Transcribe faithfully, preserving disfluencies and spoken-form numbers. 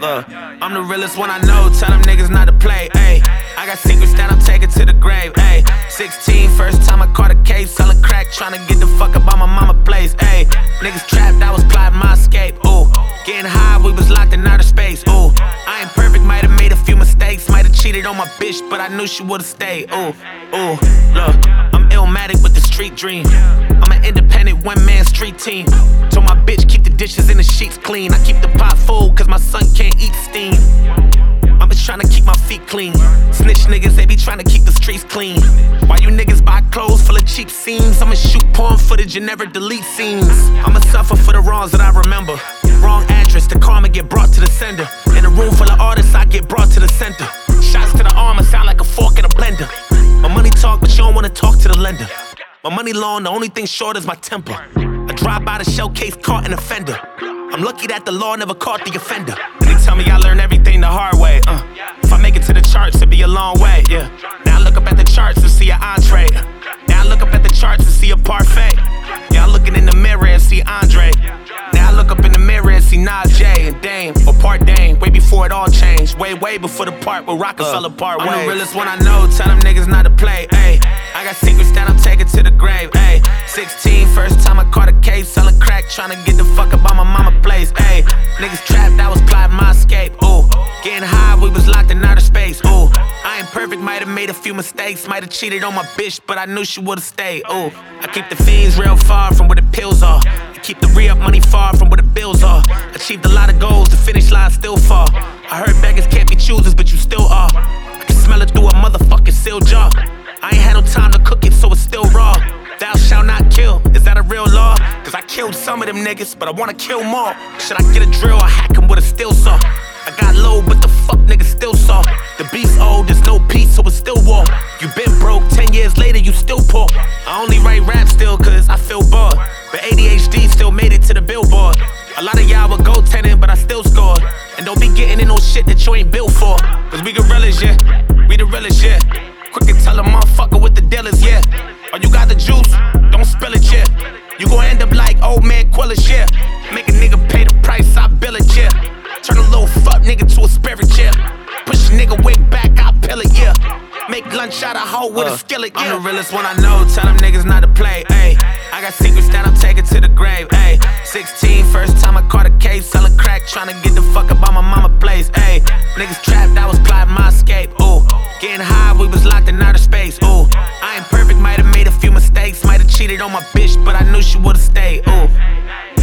Look, I'm the realest one I know, tell them niggas not to play, ayy. I got secrets that I'm taking to the grave, ayy. sixteen, first time I caught a case, selling crack, tryna get the fuck up on my mama place, ayy. Niggas trapped, I was plotting my escape, ooh. Getting high, we was locked in outer space, ooh. I ain't perfect, might've made a few mistakes, might've cheated on my bitch, but I knew she would've stayed, ooh, ooh. Look, I'm illmatic with the street dream. I'm an independent one-man street team. Told my bitch keep the dishes and the sheets clean. I keep the pot full cause my son can't eat steam. I'm just tryna keep my feet clean. Snitch niggas, they be tryna keep the streets clean. Why you niggas buy clothes full of cheap seams? I'ma shoot porn footage and never delete scenes. I'ma suffer for the wrongs that I remember. Wrong address, the karma get brought to the sender. In a room full of artists, I get brought to the center. Shots to the arm, I sound like a fork in a blender. My money talk, but you don't wanna talk to the lender. My money long, the only thing short is my temper. I drive by the shell case, caught an offender. I'm lucky that the law never caught the offender. And they tell me I learned everything the hard way, uh. If I make it to the charts, it'll be a long way, yeah. Now I look up at the charts to see an entree. Now I look up at the charts to see a parfait. Yeah, I'm looking in the mirror and see Andre. Now I look up in the mirror and see Nas J and Dame, or Part Dame, way before it all changed. Way, way before the part where Rockefeller part ways. I'm the realest one I know, tell them niggas not to play, ayy. I got secrets that I'm taking to the grave, ayy. sixteen, first time I caught a case, selling crack, tryna get the fuck up on my mama place, ayy. Niggas trapped, I was plotting my escape, ooh. Getting high, we was locked in outer space, ooh. I ain't perfect, might've made a few mistakes, might've cheated on my bitch, but I knew she would've stayed, ooh. I keep the fiends real far from where the pills are. I keep the re-up money far from where the bills are. Achieved a lot of goals, the finish line still far. I heard beggars can't be choosers, but you still are. I can smell it through a motherfucking sealed jar. I ain't had no time to cook it, so it's still raw. Thou shalt not kill, is that a real law? Cause I killed some of them niggas, but I wanna kill more. Should I get a drill or hack him with a steel saw? I got low, but the fuck niggas still saw. The beast old, there's no peace, so it's still war. You been broke, ten years later, you still poor. I only write rap still cause I feel bored. But A D H D still made it to the billboard. A lot of y'all would go tenant, but I still scored. And don't be getting in no shit that you ain't built for. Cause we gorillas, yeah, we the realest, yeah. Quick to tell a motherfucker with the dealers, yeah. Oh, you got the juice, don't spill it, yeah. You gon' end up like old man Quillis, yeah. Make a nigga pay the price, I bill it, yeah. Turn a little fuck nigga to a spirit, yeah. Push a nigga wig back, I pill it, yeah. Make lunch out of hoe with uh, a skillet, yeah. I'm the realest one I know, tell them niggas not to play, ayy. I got secrets that I'm taking to the grave, ayy. sixteen, first time I caught a case, selling crack, tryna get the fuck up on my mama place, ayy. Niggas trapped, I was plotting my escape, ooh. Getting high, we was locked in outer space, ooh. I ain't perfect, might've made a few mistakes, might've cheated on my bitch, but I knew she would've stayed, ooh.